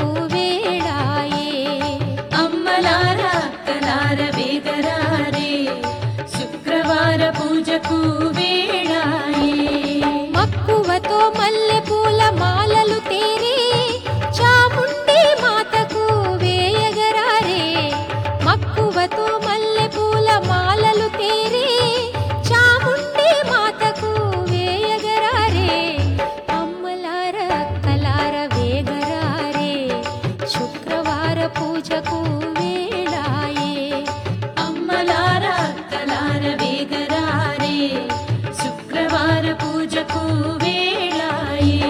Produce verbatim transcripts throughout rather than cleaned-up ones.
వేళాయే. అమ్మలార అక్కలార వేగరారే శుక్రవార పూజకు వేళాయే. మక్కువతో మల్లె పూల మాలలు తేరే చాముండి మాతకు వేయగరారే. మక్కువతో మల్లె పూల మాలలు తేరే చాముండి మాతకు వేయగరారే. అమ్మలార అక్కలార వేగరారే శుక్రవార పూజకు వేళాయే. అమ్మలార అక్కలార వేగరారే శుక్రవార పూజకు వేళాయే.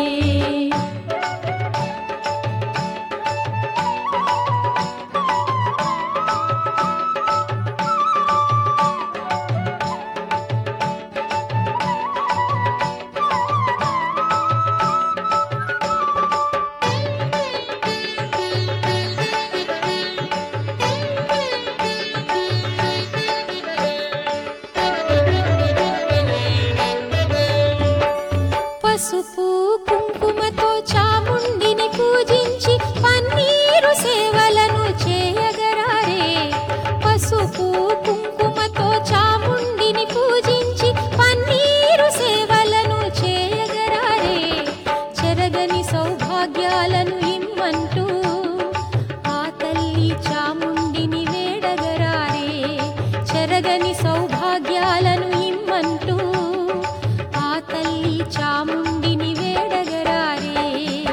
పసుపు కుంకుమతో చాముండిని పూజించి పన్నీరు సేవలను చేయగరారే. పసుపు కుంకుమతో చాముండిని పూజించి పన్నీరు సేవలను చేయగరారే. చెరగని సౌభాగ్యాలను ఇమ్మంటూ ఆ తల్లి చాముండిని వేడగరారే. చెరగని సౌభాగ్యాలను ఇమ్మంటూ ఆ తల్లి చాముండిని వేడగరారే.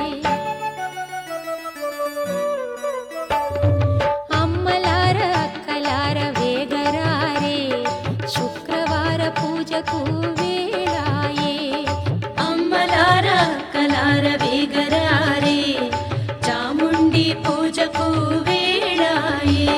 అమ్మలార అక్కలార వేగరారే శుక్రవార పూజకు వేళాయే. అమ్మలార అక్కలార వేగరారే చాముండి పూజకు వేళాయే.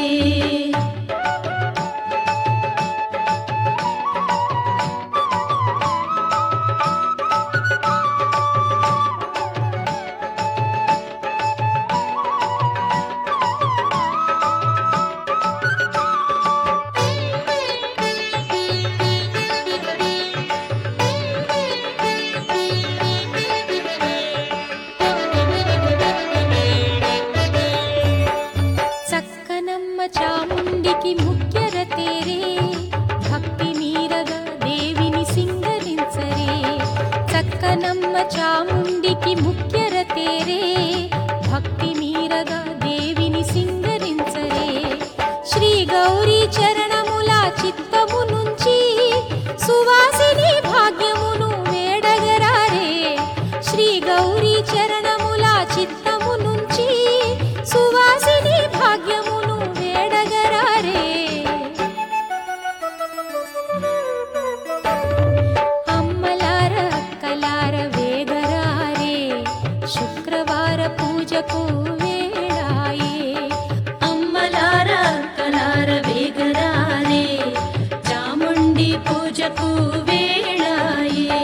చక్కనమ్మ చాముండికి ముఖ్యర తేరే భక్తి మీరగా దేవిని సింగరించరే. చక్కనమ్మ చాముండికి ముఖ్యర తేరే భక్తి మీరగా దేవిని సింగరించరే. శ్రీ గౌరీ చరణముల చిత్తము నుంచి సువాసిని భాగ్యమును వేడగరారే. శ్రీ గౌరీ చరణముల చిత్తము నుంచి సువాసిని భాగ్యమును వేడగరారే. అమ్మలార అక్కలార వేగరారే శుక్రవార పూజకు వేళాయే. అమ్మలార అక్కలార వేగరారే చాముండి పూజకు వేళాయే.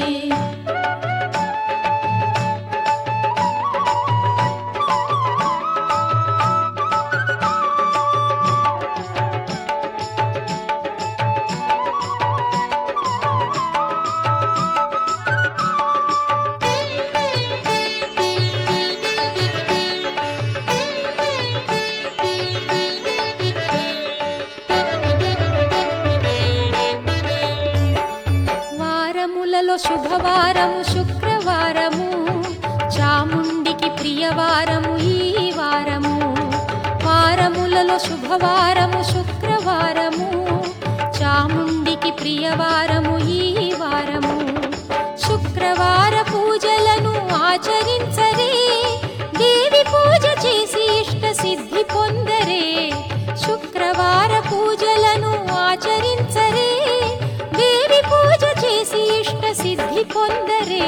వారములలో శుభవారము శుక్రవారము చాముండికి ప్రియవారము ఈ వారము. వారములలో శుభవారము శుక్రవారము చాముండికి ప్రియవారము ఈ వారము. శుక్రవార పూజలను ఆచరించరే. దేవి పూజ చేసి ఇష్ట సిద్ధి పొందరే. శుక్రవార పూజలను ఆచరించరే. దేవి పూజ చేసి ఇష్ట సిద్ధి పొందరే.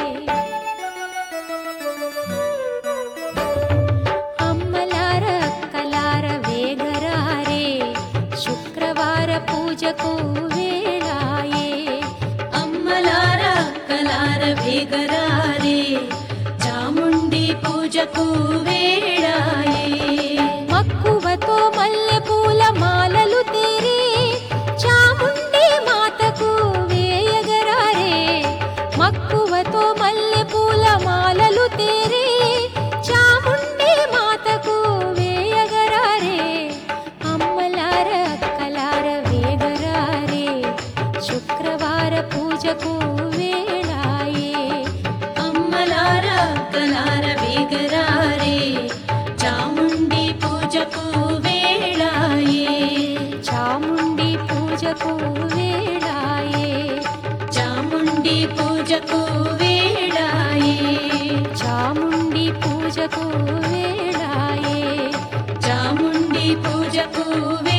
అమ్మలార అక్కలార వేగరారే శుక్రవార పూజకు వేళాయే. అమ్మలార అక్కలార వేగరారే చాముండి పూజకు వేళాయే. మక్కువతో మల్లె పూల మాలలు తేరే చాముండి మాతకు వేయగరారే. మక్కువతో మల్లె పూల మాలలు తేరే చాముండి పూజకు వేళాయే చాముండి పూజకు వేళాయే చాముండి పూజకు వేళాయే చాముండి పూజకు